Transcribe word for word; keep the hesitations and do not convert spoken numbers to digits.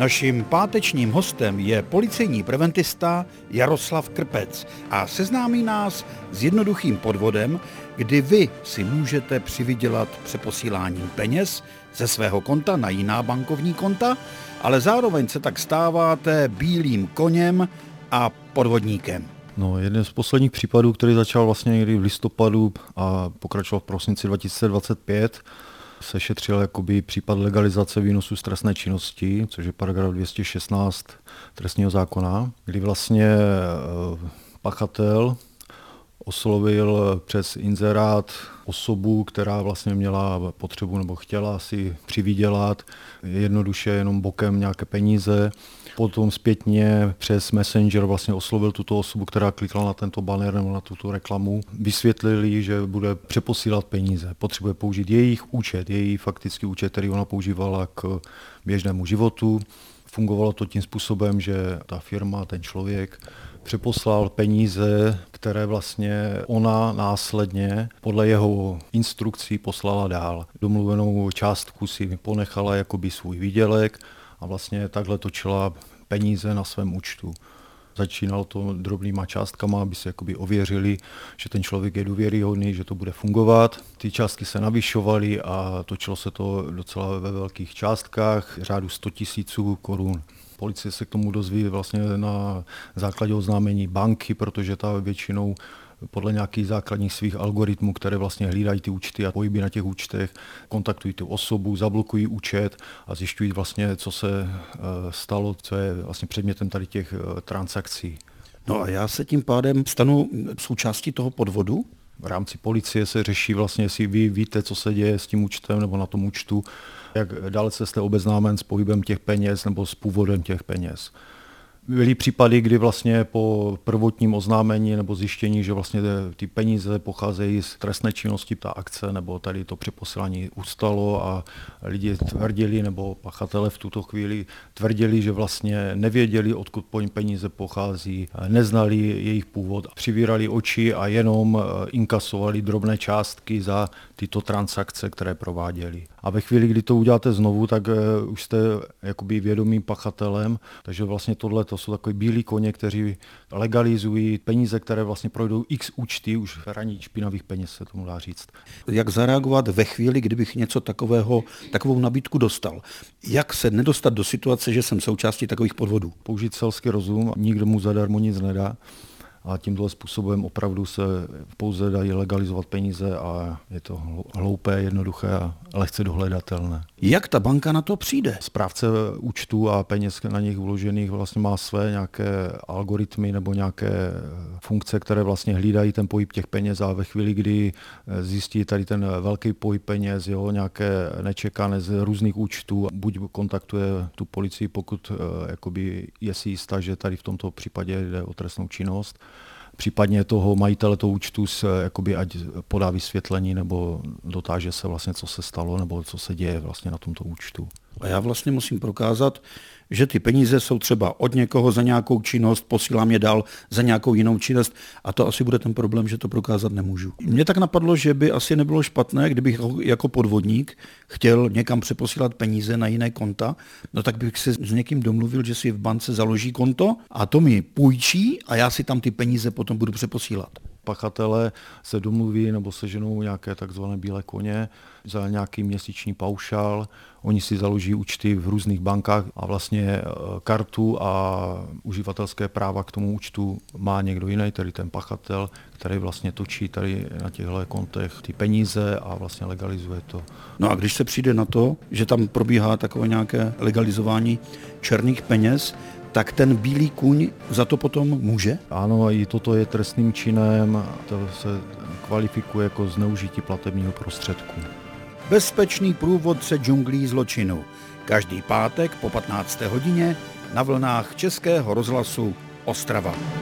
Naším pátečním hostem je policejní preventista Jaroslav Krpec a seznámí nás s jednoduchým podvodem, kdy vy si můžete přivydělat přeposíláním peněz ze svého konta na jiná bankovní konta, ale zároveň se tak stáváte bílým koněm a podvodníkem. No, jeden z posledních případů, který začal vlastně někdy v listopadu a pokračoval v prosinci dva tisíce dvacet pět, se šetřil jakoby případ legalizace výnosu z trestné činnosti, což je paragraf dvě stě šestnáct trestního zákona, kdy vlastně pachatel oslovil přes inzerát osobu, která vlastně měla potřebu nebo chtěla si přivydělat jednoduše jenom bokem nějaké peníze. Potom zpětně přes Messenger vlastně oslovil tuto osobu, která klikla na tento banner nebo na tuto reklamu. Vysvětlili, že bude přeposílat peníze. Potřebuje použít jejich účet, její faktický účet, který ona používala k běžnému životu. Fungovalo to tím způsobem, že ta firma, ten člověk přeposlal peníze, které vlastně ona následně podle jeho instrukcí poslala dál. Domluvenou částku si ponechala jakoby svůj výdělek a vlastně takhle točila peníze na svém účtu. Začínalo to drobnýma částkama, aby se jakoby ověřili, že ten člověk je důvěryhodný, že to bude fungovat. Ty částky se navyšovaly a točilo se to docela ve velkých částkách, řádu sto tisíců korun. Policie se k tomu dozví vlastně na základě oznámení banky, protože ta většinou podle nějakých základních svých algoritmů, které vlastně hlídají ty účty a pohyby na těch účtech, kontaktují tu osobu, zablokují účet a zjišťují vlastně, co se stalo, co je vlastně předmětem tady těch transakcí. No a já se tím pádem stanu součástí toho podvodu? V rámci policie se řeší vlastně, jestli vy víte, co se děje s tím účtem nebo na tom účtu, jak dalece jste obeznámen s pohybem těch peněz nebo s původem těch peněz. Byly případy, kdy vlastně po prvotním oznámení nebo zjištění, že vlastně ty peníze pocházejí z trestné činnosti, ta akce nebo tady to přeposílání ustalo a lidi tvrdili, nebo pachatele v tuto chvíli tvrdili, že vlastně nevěděli, odkud peníze pochází, neznali jejich původ, přivírali oči a jenom inkasovali drobné částky za tyto transakce, které prováděli. A ve chvíli, kdy to uděláte znovu, tak už jste jakoby vědomým pachatelem, takže vlastně tohle to jsou takové bílí koně, kteří legalizují peníze, které vlastně projdou x účty, už hraní špinavých peněz se tomu dá říct. Jak zareagovat ve chvíli, kdybych něco takového, takovou nabídku dostal? Jak se nedostat do situace, že jsem součástí takových podvodů? Použít selský rozum, nikdo mu zadarmo nic nedá. A tímto způsobem opravdu se pouze dají legalizovat peníze a je to hloupé, jednoduché a lehce dohledatelné. Jak ta banka na to přijde? Správce účtů a peněz na nich vložených vlastně má své nějaké algoritmy nebo nějaké funkce, které vlastně hlídají ten pohyb těch peněz a ve chvíli, kdy zjistí tady ten velký pohyb peněz, jo, nějaké nečekané z různých účtů, buď kontaktuje tu policii, pokud jakoby je si jistá, že tady v tomto případě jde o trestnou činnost, případně toho majitele toho účtu se, jakoby, ať podá vysvětlení nebo dotáže se vlastně, co se stalo nebo co se děje vlastně na tomto účtu. A já vlastně musím prokázat, že ty peníze jsou třeba od někoho za nějakou činnost, posílám je dál za nějakou jinou činnost a to asi bude ten problém, že to prokázat nemůžu. Mně tak napadlo, že by asi nebylo špatné, kdybych jako podvodník chtěl někam přeposílat peníze na jiné konta, no tak bych se s někým domluvil, že si v bance založí konto a to mi půjčí a já si tam ty peníze potom budu přeposílat. Pachatelé se domluví nebo seženou nějaké takzvané bílé koně za nějaký měsíční paušál. Oni si založí účty v různých bankách a vlastně kartu a uživatelské práva k tomu účtu má někdo jiný, tedy ten pachatel, který vlastně točí tady na těchto kontech ty peníze a vlastně legalizuje to. No a když se přijde na to, že tam probíhá takové nějaké legalizování černých peněz, tak ten bílý kůň za to potom může? Ano, i toto je trestným činem, to se kvalifikuje jako zneužití platebního prostředku. Bezpečný průvodce džunglí zločinu. Každý pátek po patnácté hodině na vlnách Českého rozhlasu Ostrava.